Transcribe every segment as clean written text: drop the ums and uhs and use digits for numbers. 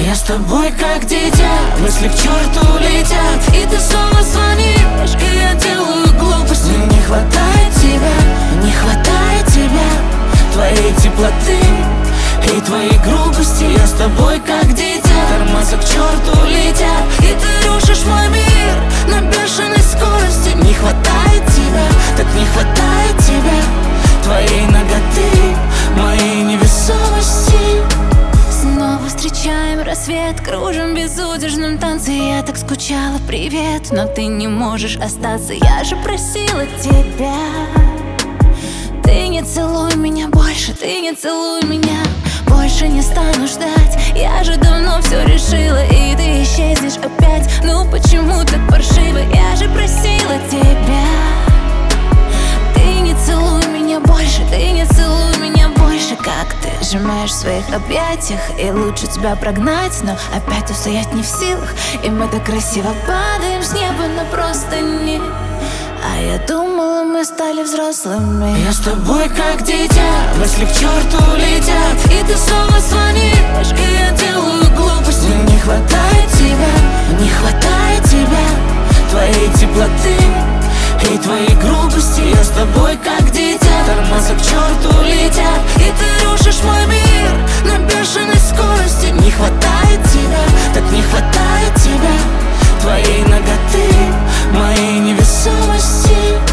Я с тобой как дитя, мысли к черту летят, и ты снова звонишь, и я делаю глупости. Не хватает тебя, не хватает тебя, твоей теплоты и твоей грубости. Я с тобой как дитя, тормоза к черту летят, и ты рушишь мой мир на бешеной скорости. Не хватает тебя, так не хватает тебя, твоей наготы, моей невесомости. Снова встречаем рассвет, кружим в безудержном танце. Я так скучала, привет, но ты не можешь остаться. Я же просила тебя. Ты не целуй меня больше, ты не целуй меня. Больше не стану ждать, я же давно все решила. И ты исчезнешь опять, ну почему так паршиво? Я же просила тебя. Ты не целуй меня больше, ты не целуй меня больше. Как ты сжимаешь в своих объятиях, и лучше тебя прогнать, но опять устоять не в силах. И мы так красиво падаем с неба на простыни. А я думала, мы стали взрослыми. Я с тобой как дитя, мысли к черту летят, и ты снова звонишь, и я делаю глупости. Не хватает тебя, не хватает тебя, твоей теплоты и твоей грубости. Я с тобой как дитя, тормоза к черту летят, и ты рушишь мой мир на бешеной скорости. Не хватает тебя, так не хватает тебя, твоей наготы, моей невесомости.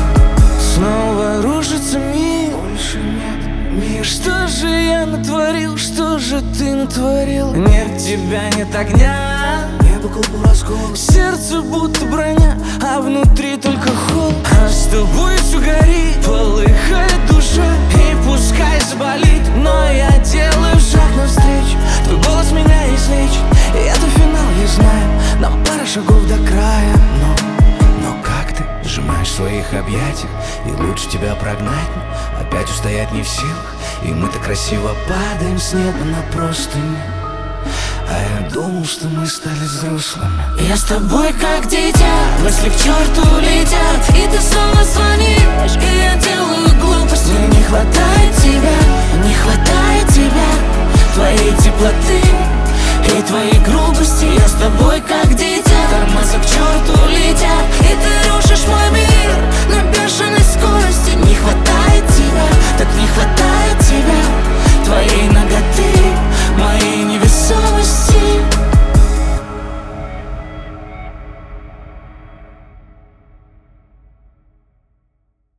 Снова рушится мир, больше нет мира. Что же я натворил, что же ты натворил? Нет тебя, нет огня, небо клубу раскол, сердце будто броня, а внутри только холод. А с тобой все горит, полыхает душа, и пускай заболит, но я делаю шаг навстречу. Твой голос меня излечит, и это финал, я знаю. Нам пара шагов до края, но как ты сжимаешь в своих объятиях, и лучше тебя прогнать, но опять устоять не в силах. И мы так красиво падаем с неба на простыни. А я думал, что мы стали взрослыми. Я с тобой как дитя, мысли к черту летят, и ты снова звонишь, и я делаю глупости. Не хватает тебя, не хватает тебя, твоей теплоты и твоей грубости. Я с тобой как дитя,